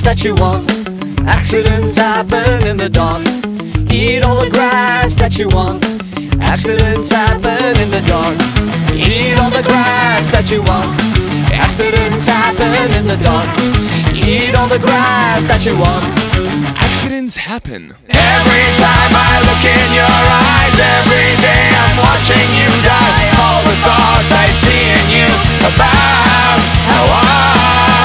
that you want. Accidents happen in the dark. Eat all the grass that you want. Accidents happen in the dark. Eat all the grass that you want. Accidents happen in the dark. Eat all the grass that you want. Accidents happen. Every time I look in your eyes, every day I'm watching you die. All the thoughts I see in you about how I